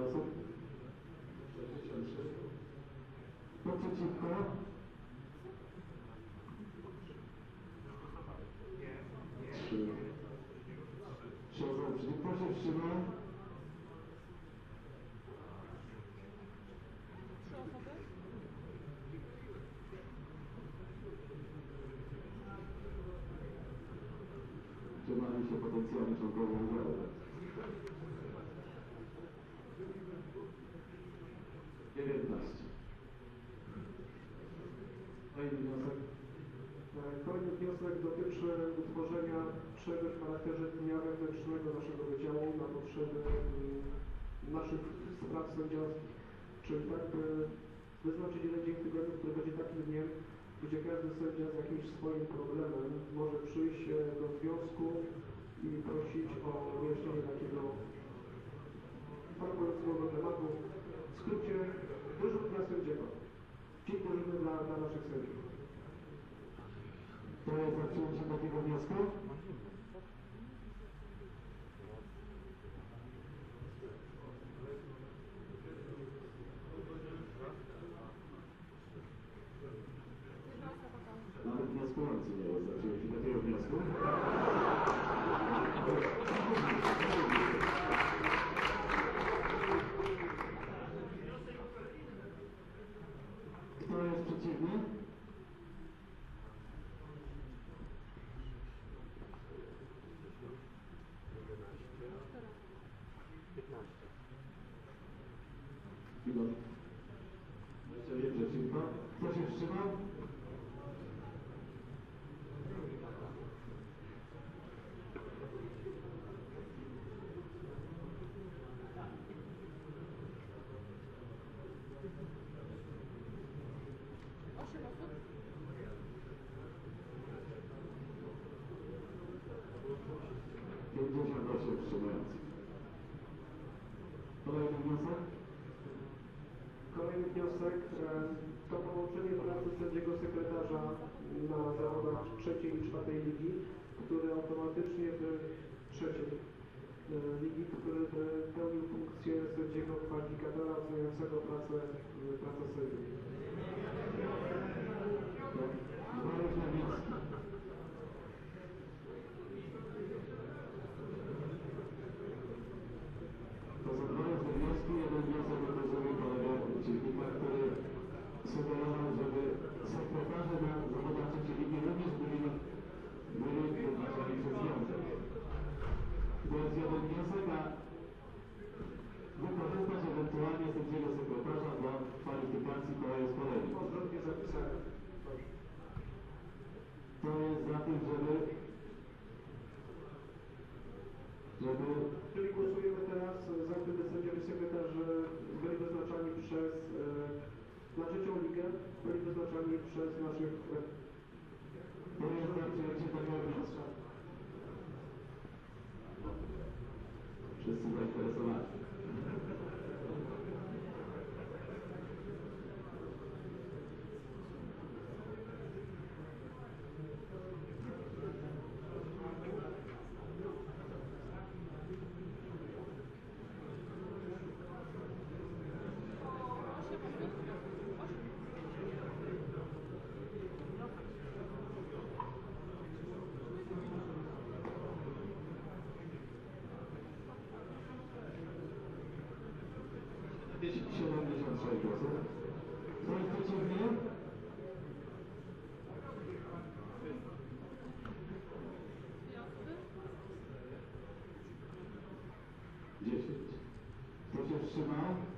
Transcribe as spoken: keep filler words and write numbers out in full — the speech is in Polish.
osób? sześćdziesiąt trzy. Kto przeciwko? Trzy. Trzy osoby przeciwko. Kto się wstrzymał? Trzy osoby? Wstrzymali się potencjalni członkowie udziału. dziewiętnaście. Kolejny wniosek. Kolejny wniosek dotyczy utworzenia czegoś w charakterze dnia wewnętrznego naszego wydziału na potrzeby mm, naszych spraw sędziowskich. Czyli tak, by wyznaczyć jeden dzień w tygodniu, który będzie takim dniem, gdzie każdy sędzia z jakimś swoim problemem może przyjść e, do związku i prosić o wyjaśnienie takiego farmaceutycznego tematu. W skrócie, dyżur dla sędziego. Dzień dyżurny dla, dla naszych sędziów. Kto jest za przyjęciem takiego wniosku? Nawet wnioskujący nie jest za przyjęciem takiego wniosku. Kto jest przeciwny? piętnaście. Ile? Jeszcze wiem przeciwko. Kto się wstrzymał? Osiem osób? pięćdziesiąt osiem wstrzymujących. Kolejny wniosek? Kolejny wniosek e, to połączenie pracy sędziego sekretarza na zawodach trzeciej i czwartej ligi, który automatycznie w trzeciej e, ligi, który by pełnił funkcję sędziego kwalifikatora oceniającego pracę, e, pracę sędziów. Dwa różne wnioski. To są dwa różne wnioski. Jeden wniosek odnoszony kolegę Ciechnika, który sugerował, żeby sekretarze na zawodach trzeciej ligi również byli, byli wyznaczani przez związek. To jest jeden wniosek, a wykorzystać ewentualnie sędziego sekretarza do kwalifikacji, to jest kolejny. Odwrotnie zapisane. To jest za tym, żeby żeby Czyli głosujemy teraz za tym, by sędziowie sekretarze byli wyznaczani przez e, na trzecią ligę, byli wyznaczani przez naszych e, to jest za przyjęciem tego wniosku. Wszyscy zainteresowani. siedemdziesiąt sześć głosów. Kto jest przeciwny? dziesięć. Kto się wstrzymał?